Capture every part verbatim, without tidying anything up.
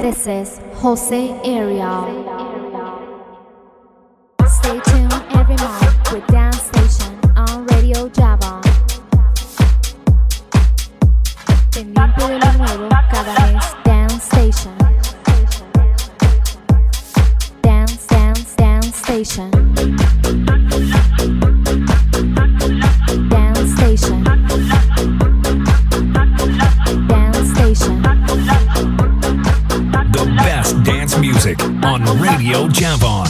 This is Jose Ariel. Stay tuned every month with Dance Station on Radio Java. Pendiente de lo nuevo cada mes. Dance Station. Dance, dance, dance station. Dance station. Dance station. The best dance music on Radio Javon.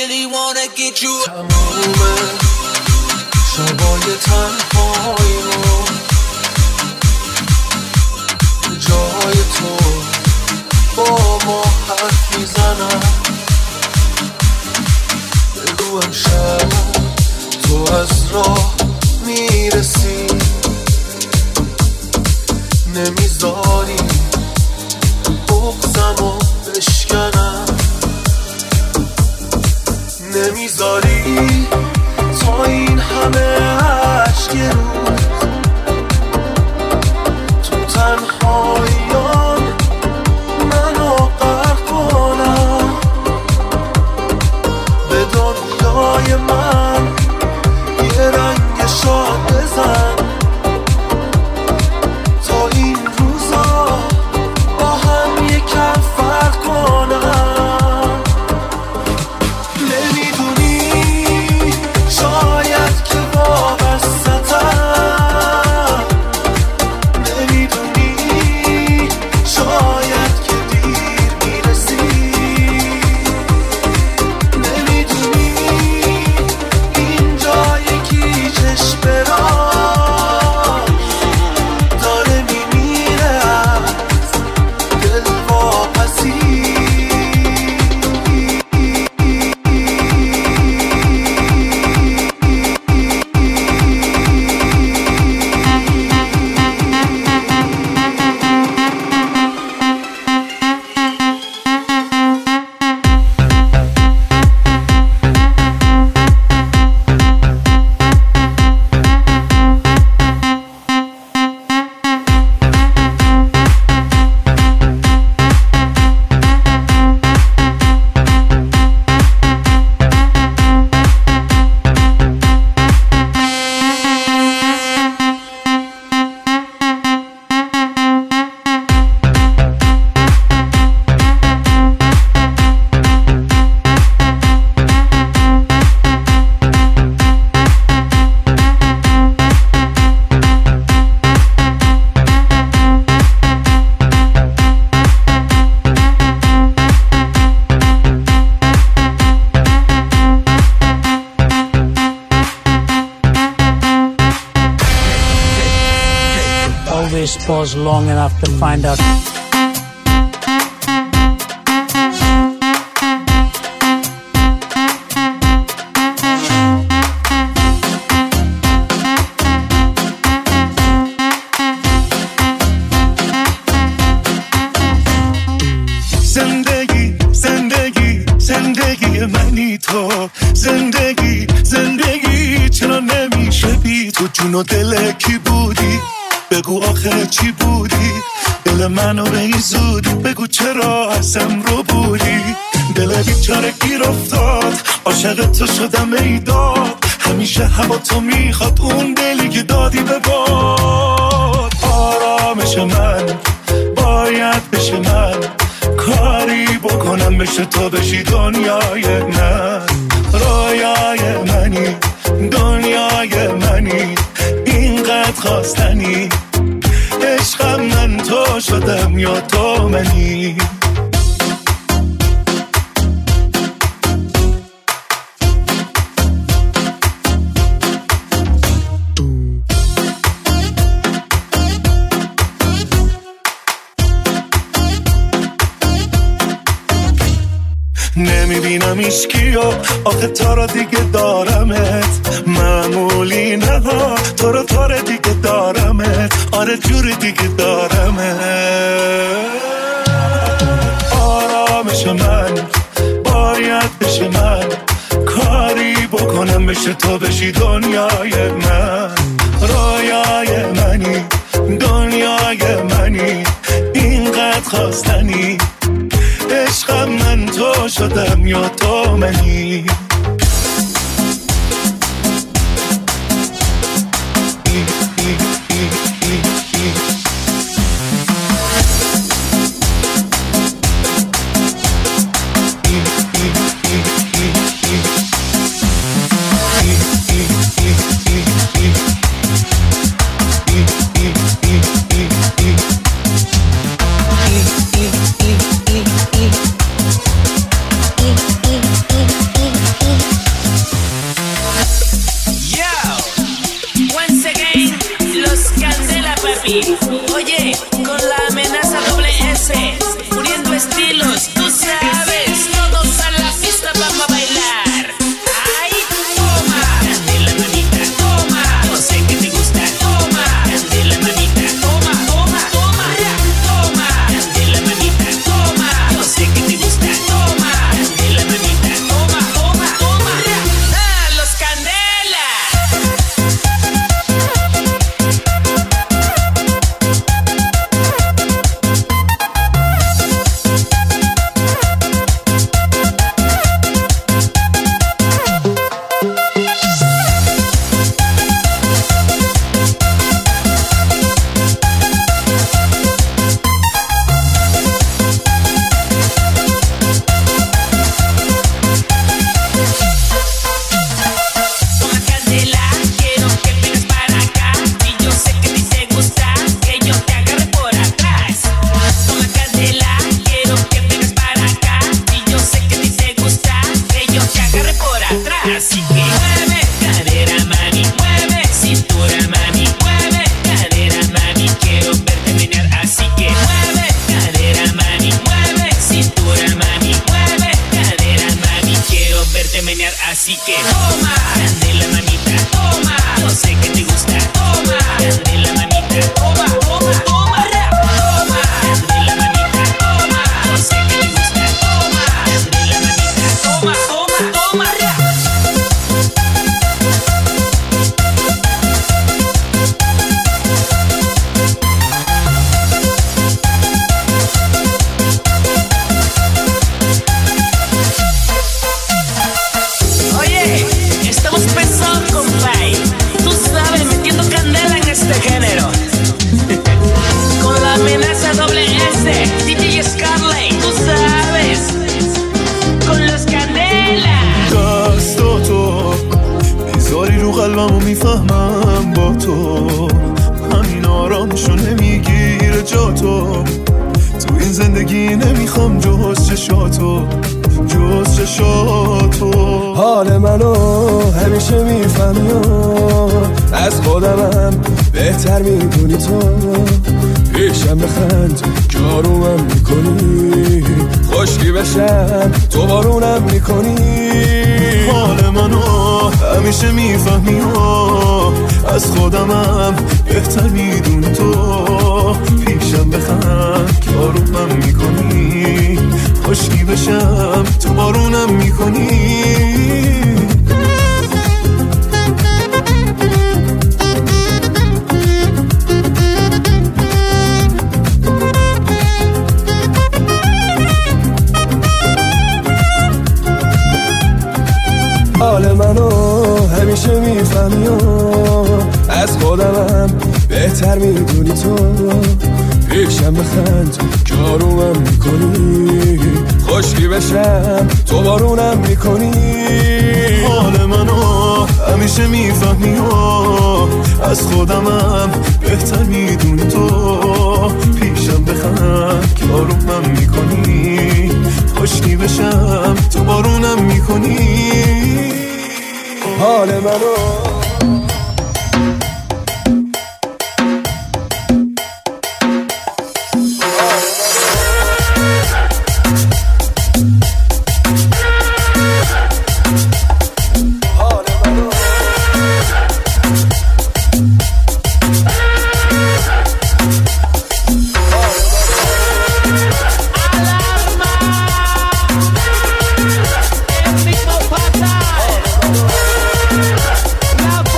really wanna get you. تمومه شبای تنهایی رو جای تو با ما حرف میزنم. بگو امشب تو از راه میرسی، نمیذاری بغضمو بشکنم، نمیذاری تا این همه عشق رو تو تنهاییان منو غرق کنم. به دنیای من یه رنگ شاد بزن تا این روزا با هم یکم فرق کنم. نمیدونی شاید که وابسته‌ام، نمیدونی شاید که دیر میرسی، نمیدونی اینجا یکی چشم برام داره میمیره از دل واپسی. Always pause long enough to find out. زندگی زندگی زندگی منی تو، زندگی زندگی چرا نمیشه بی تو؟ جون و دل کی بودی؟ بگو آخه چی بودی؟ دل منو به این زودی بگو چرا ازم رو بودی؟ دل بیچاره گیر افتاد عاشق تو شدم ای داد، همیشه هوا تو میخواد اون دلی که دادی به باد. آرامش من باید بشه من، کاری بکنم بشه تو بشی دنیای من. رویای منی دنیای منی اینقدر خواستنی، عشقم من تو شدم یا تو منی. نمیبینم ایشکیو آخه تو رو دیگه دارمت، معمولی نه ها تو رو تو رو دیگه دارمت، آره جوری دیگه دارمت. آرامش من باید بشه من، کاری بکنم بشه تو بشی دنیای من. رویای منی دنیای منی اینقدر خواستنی، عشقم من تو شدم یا تو منی. Oye, con la amenaza doble S, uniendo estilos, tú sabes, todos a la pista vamos a bailar. Ay, toma, candela mamita, toma, yo sé que te gusta, toma, candela mamita, toma, toma, toma, toma, candela mamita, toma, yo sé que te gusta, toma, candela mamita, toma, toma, toma, ah, los Candela. Así que mueve cadera, mami, mueve cintura, mami, mueve cadera, mami, quiero verte menear. Así que mueve cadera, mami, mueve cintura, mami, mueve cadera, mami, quiero verte menear. Así que toma, candela mamita, toma, yo sé que te gusta, toma, candela mamita, toma, toma, toma, toma, candela mamita, toma, yo sé que te gusta, toma, candela mamita, toma, toma, toma. قلبمو میفهمم با تو، همین آرامشو نمیگیره جا تو. تو این زندگی نمیخوام جز چشاتو، جز چشاتو. حال منو همیشه میفهمی از خودمم بهتر میدونی تو. پیشم بخند که آرومم میکنی، خشکی بشم تو بارونم میکنی. حال منو همیشه میفهمی از خودمم بهتر میدونی تو. پیشم بخند که آرومم میکنی، خشکی بشم تو بارونم میکنی. حال منو همیشه میفهمی از خودمم بهتر میدونی تو. پیشم بخند که آرومم میکنی، خشکی بشم تو بارونم میکنی. حال منو همیشه میفهمی از خودمم بهتر میدونی تو. پیشم بخند که آرومم میکنی، خشکی بشم تو بارونم میکنی. حال منو Now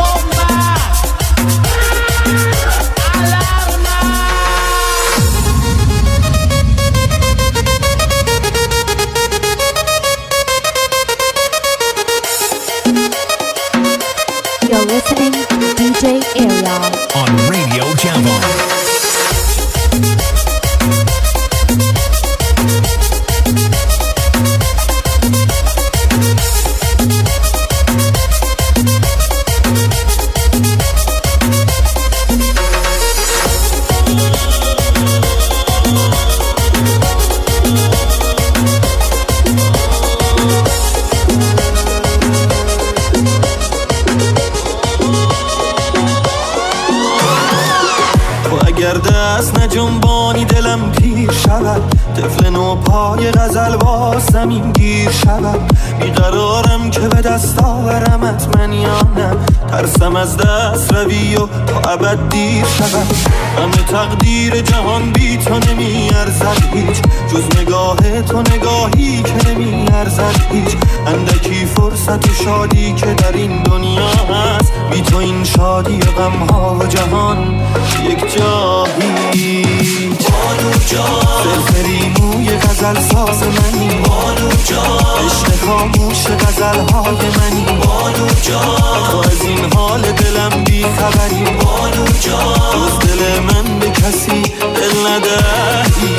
های غزل با زمین گیر شود. بیقرارم که به دست آورمت من یا نه، ترسم از دست روی و تا ابد دیر شود. همه تقدیر جهان بی تو نمی ارزد هیچ، جز نگاه تو نگاهی که نمی ارزد هیچ. اندکی فرصت و شادی که در این دنیا هست، بی تو این شادی و غمها و جهان یک جایی. بانو جان فرفری موی غزل ساز منی، بانو جان عشق خاموش غزل های منی، بانو جان تو از این حال دلم بی خبری، بانو جان جز دل من به کسی دل ندهی.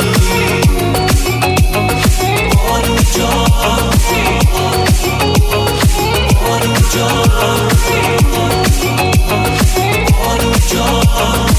بانو جان بانو جان بانو جان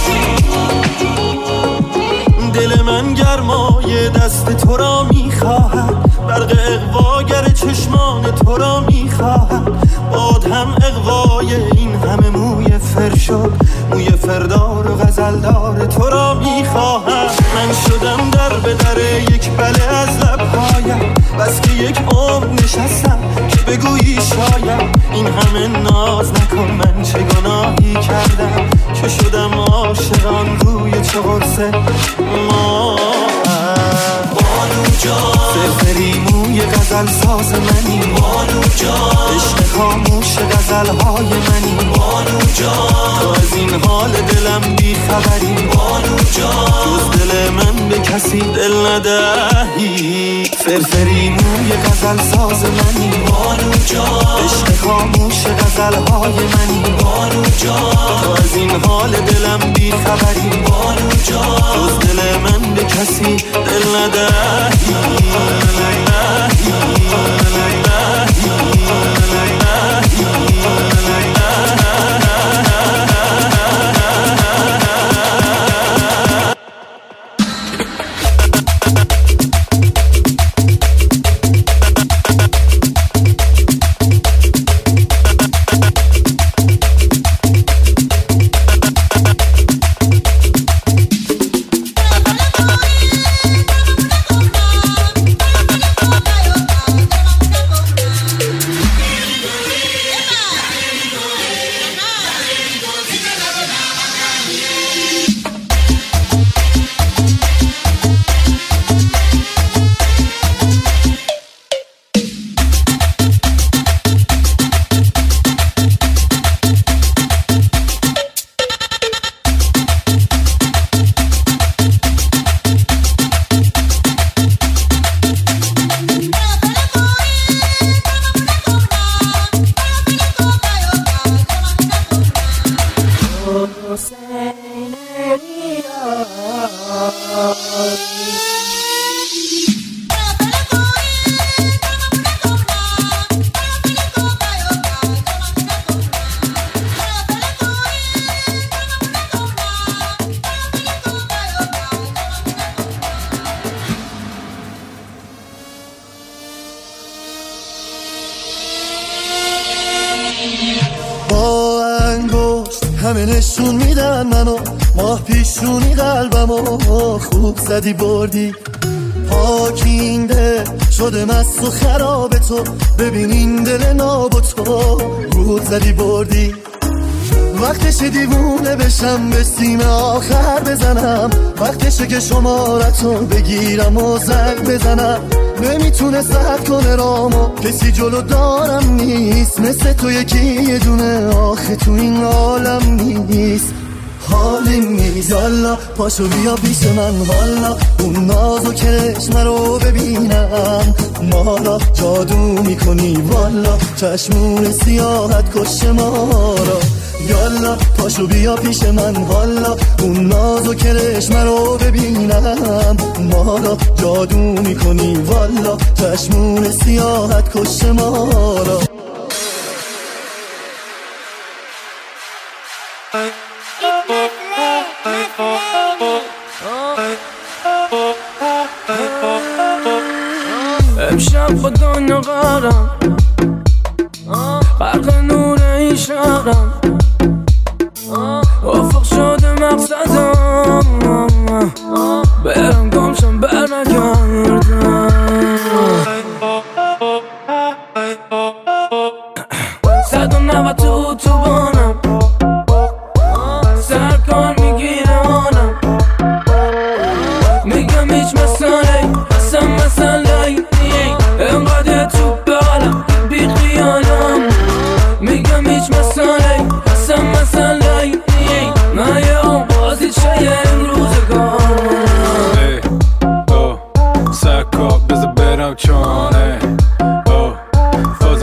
دل من گرمای دست تو را میخواهد، برق اغواگر چشمان تو را میخواهد. باد هم اغوای این همه موی فر شد، موی فردار و غزلدار تو را میخواهد. من شدم در به در یک بله از لبهایم، بس که یک عمر نشستم که بگویی شاید. این همه ناز نکن، من چه گناهی کردم که شدم عاشقان روی چه قرصه ما. بانو جان فرفری موی غزل ساز منی، بانو جان عشق خاموش غزل های منی، بانو جان تو از این حال دلم بی خبری، بانو جان جز دل من به کسی دل ندهی. فرفری موی غزل ساز منی، بانو جان عشق خاموش غزل های منی، بانو جان تو از این حال دلم بی خبری، بانو جان جز دل من به کسی دل ندهی. زدی بردی پاکینده شده مست و خراب تو، ببین این دل ناب تو رود زدی بردی. وقتش دیوونه بشم به سیم آخر بزنم، وقتشه که شمارتو بگیرم و زنگ بزنم. نمیتونه سرد کنه رامو، کسی جلو دارم نیست مثل تو یکی یه دونه آخه تو این عالم نیست. حالی نیست یالا پاشو بیا پیش من، حالا اون ناز و کرشم رو ببینم. مالا جادو میکنی والا، چشمون سیاحت کش ما را. یالا پاشو بیا پیش من، حالا اون ناز و کرشم رو ببینم. مالا جادو میکنی والا، چشمون سیاحت کش ما را. امشب با دنیا قرم برق نور این شهرم، افق شده مقصدم، برم گمشم بر نگردم.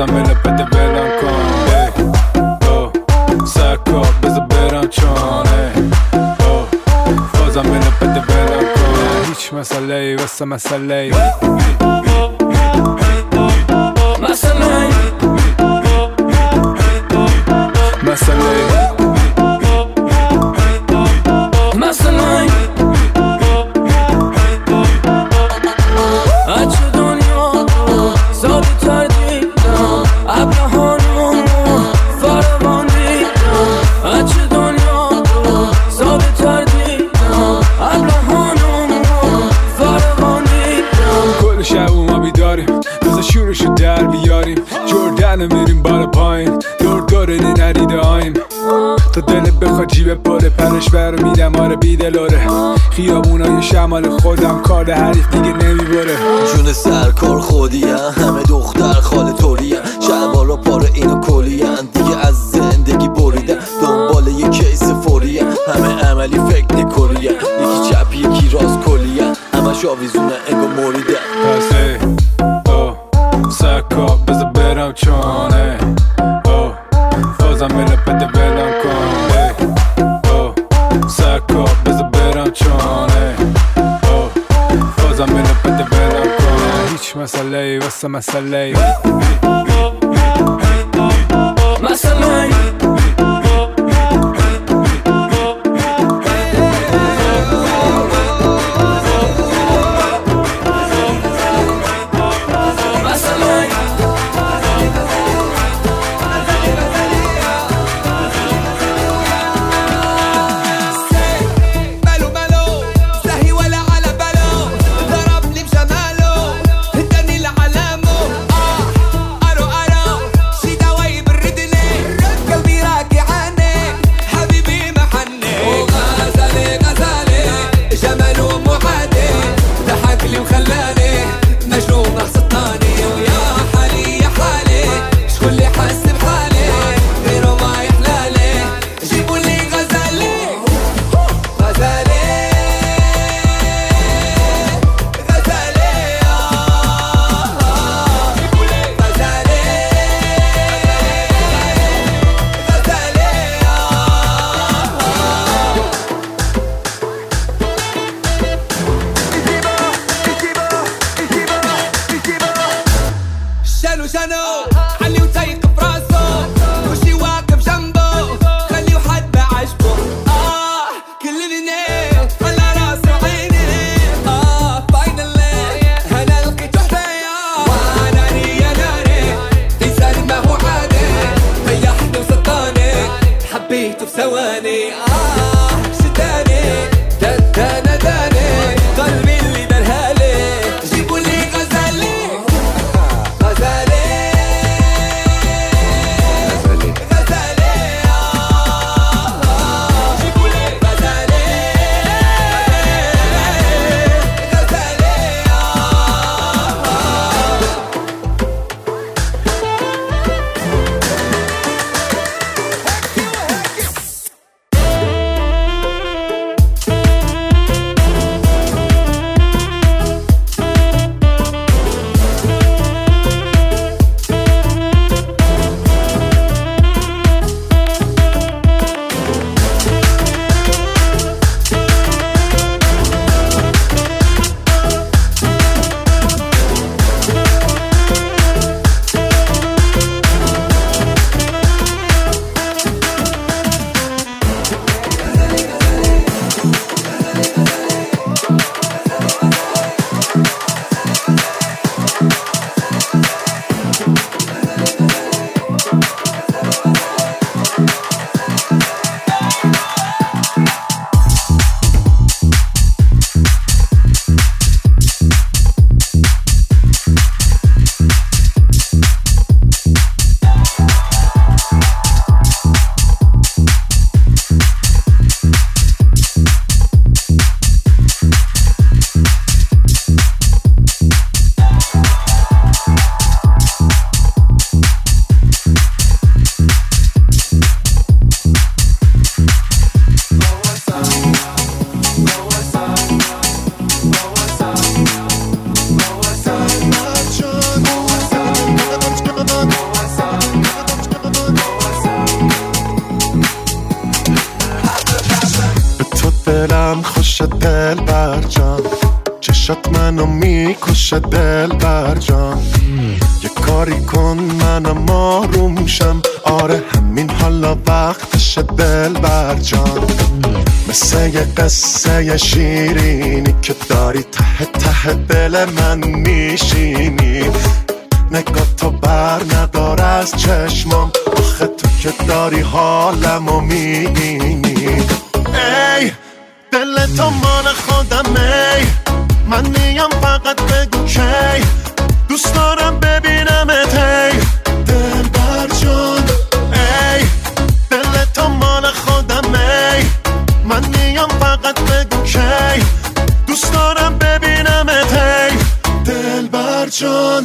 بازم منو بده بلم کن سکا بذار برم چانه بازم منو بده بلم کن هیچ مسئله ای واسه مسئله ای مسئله مسئله مسئله اچه دنیا ساده تر دیدم ابرهانم فروان دیدم اچه دنیا ساده تر دیدم ابرهانم فروان دیدم کل شب ما بیداریم بزا شورشو در بیاریم جردن میریم بالا پایین دور دوره نریده آیم تا دلت بخواد جیب پره پرش برو میدم آره بیدلاره خیابونای شمال خودم کار حریف دیگه نمیبره جون سرکار خودیم همه دختر خاله طوریم شلوارا پاره اینو کلیم دیگه از زندگی بریدم دنبال یه کیس فوریم همه عملی فکر نکوریم یکی چپ یکی راست کلیم همش آویزونه انگو مریده پس ای او سکا بذار برم چانه او بازم منو بده بلم کن او سکا بذار برم چانه او بازم منو بده بلم کن هیچ مسئله ای واسه مسئله ای مسئله دلم خوش دل بر جان، چشات منو میکشه دل بر جان. یه کاری کن منم آروم شم، آره همین حالا وقتش دل بر جان. مثل یه قصه شیرینی که داری ته ته دل من میشینی. نگاه تو بر ندار از چشمام، آخه تو که داری حالمو میبینی. ای دل تو مال خودم، ای من میام فقط بگو کی دوست دارم ببینمت. ای دل بر جان، ای دل تو مال خودم، ای من میام فقط بگو کی دوست دارم ببینمت. ای دل بر جان.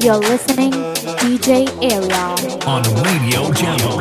You're listening D J Ariel on Radio Jambo.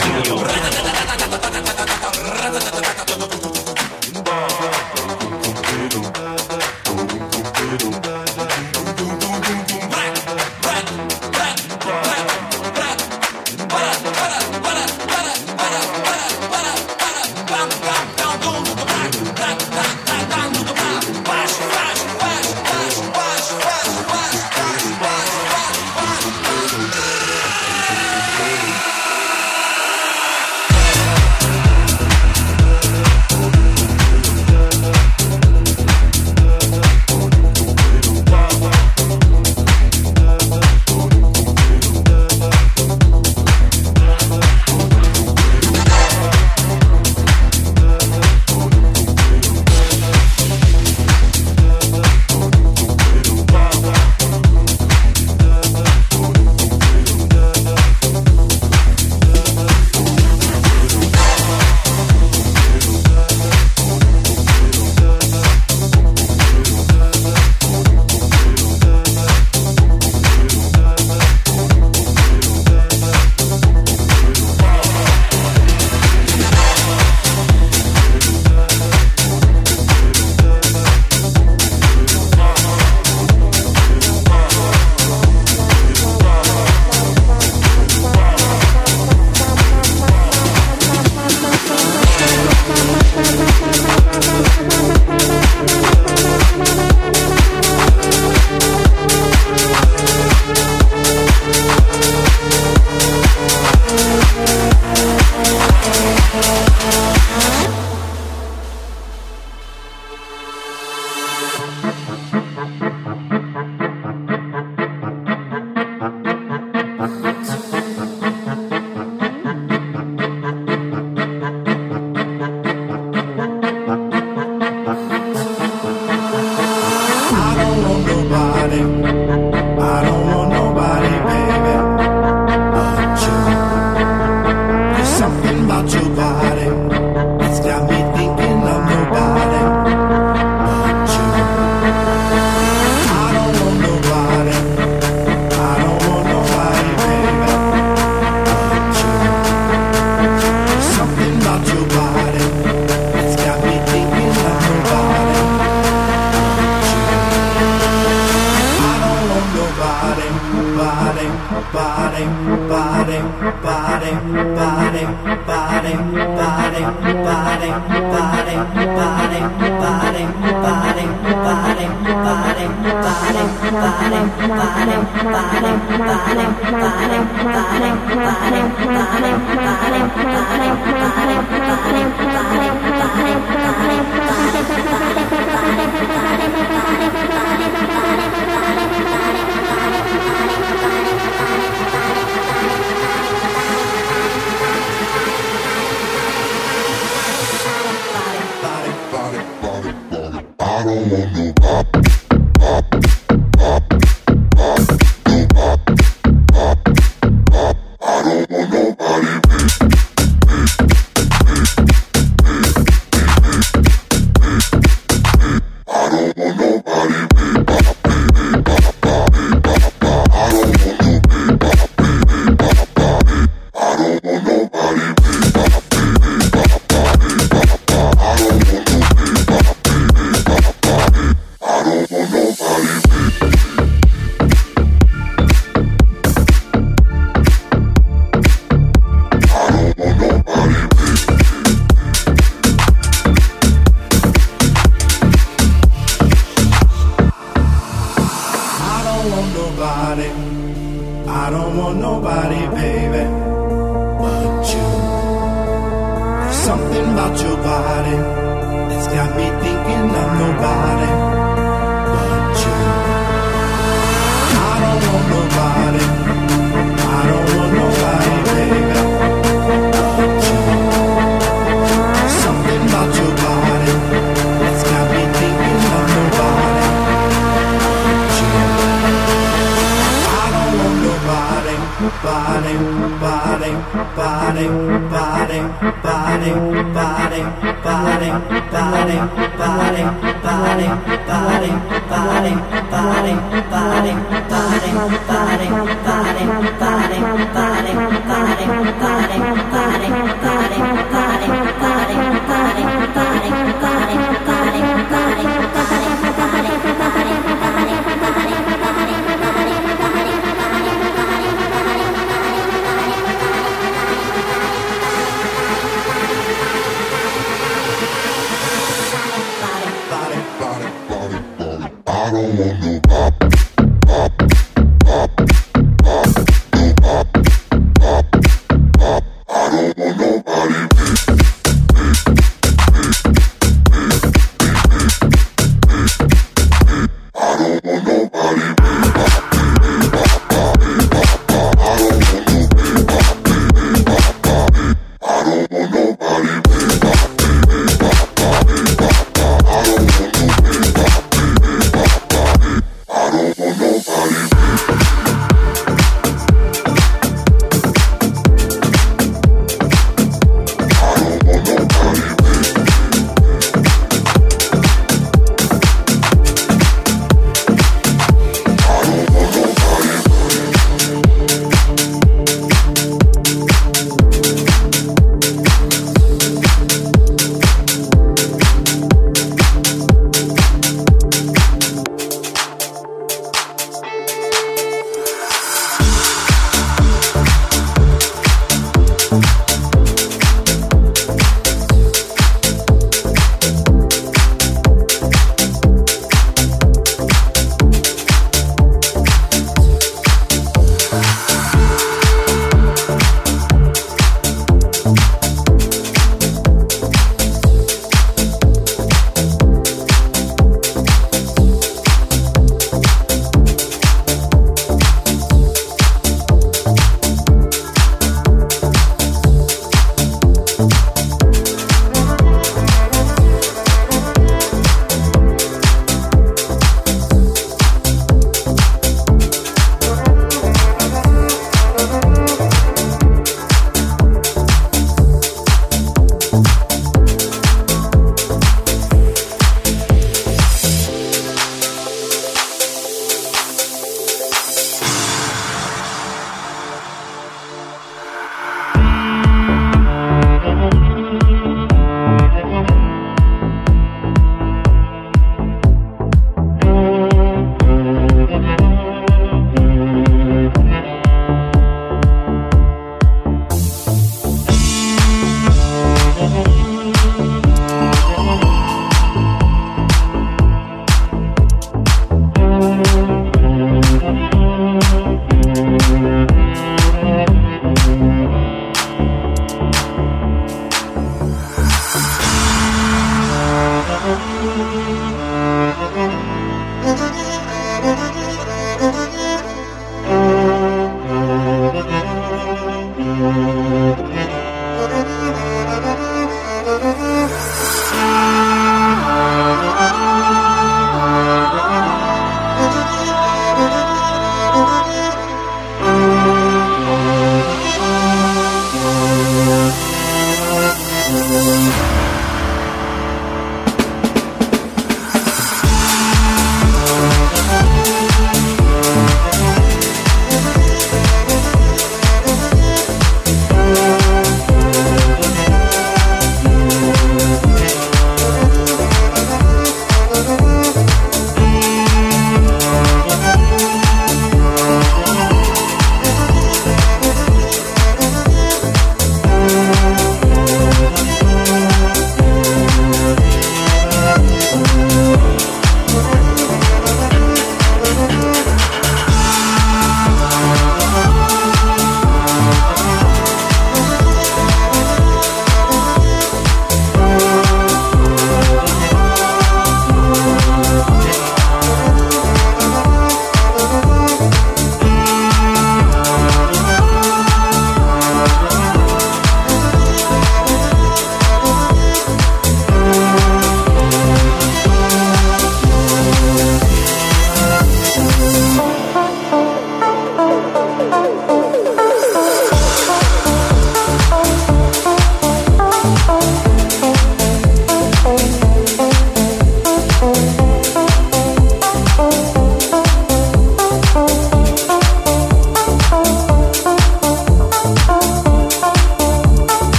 Nobody I don't want